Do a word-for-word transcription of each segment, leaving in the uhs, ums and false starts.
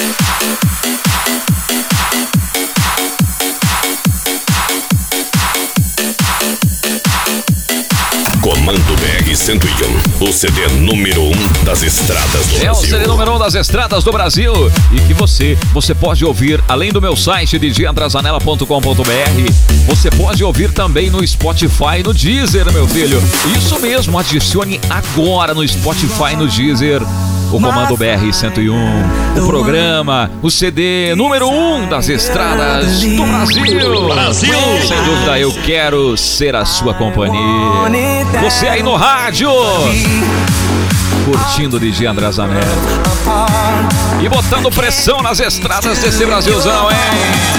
Comando B R cento e um, o C D número um das estradas do é Brasil. É o C D número um das estradas do Brasil. E que você, você pode ouvir, além do meu site, d j andrazanella ponto com ponto b r, você pode ouvir também no Spotify e no Deezer, meu filho. Isso mesmo, adicione agora no Spotify e no Deezer o Comando B R cento e um, o programa, o C D número um das estradas do Brasil. Brasil! Sem dúvida, eu quero ser a sua companhia. Você aí no rádio, curtindo o D J Andrazanella e botando pressão nas estradas desse Brasilzão, hein?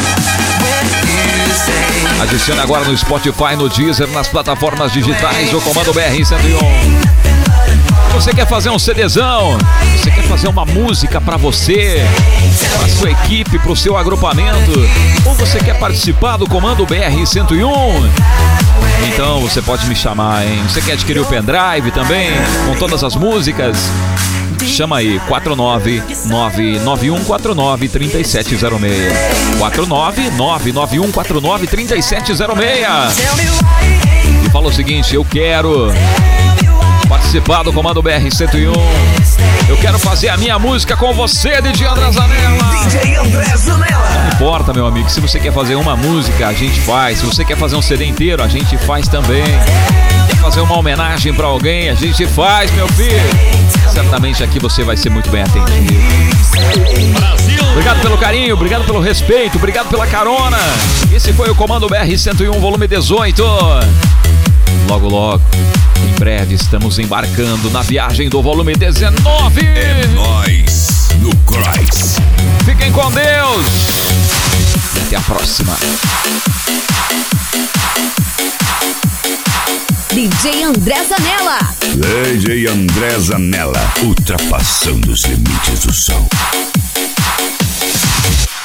Adicione agora no Spotify, no Deezer, nas plataformas digitais o Comando B R cento e um. Você quer fazer um CDzão? Você quer fazer uma música pra você, pra sua equipe, pro seu agrupamento? Ou você quer participar do Comando B R cento e um? Então você pode me chamar, hein? Você quer adquirir o pendrive também, com todas as músicas? Chama aí, quatro nove nove nove um quatro nove três sete zero seis. quatro nove nove nove um quatro nove três sete zero seis. E fala o seguinte: eu quero participar do Comando B R cento e um. Eu quero fazer a minha música com você, D J Andrazanella. D J Andrazanella. Não importa, meu amigo, se você quer fazer uma música, a gente faz. Se você quer fazer um C D inteiro, a gente faz também. Quer fazer uma homenagem pra alguém, a gente faz, meu filho. Certamente aqui você vai ser muito bem atendido. Brasil! Obrigado pelo carinho, obrigado pelo respeito, obrigado pela carona. Esse foi o Comando B R cento e um, volume dezoito. Logo, logo, em breve, estamos embarcando na viagem do volume dezenove. É nóis no Cross. Fiquem com Deus e até a próxima. D J Andrazanella. D J Andrazanella, ultrapassando os limites do som.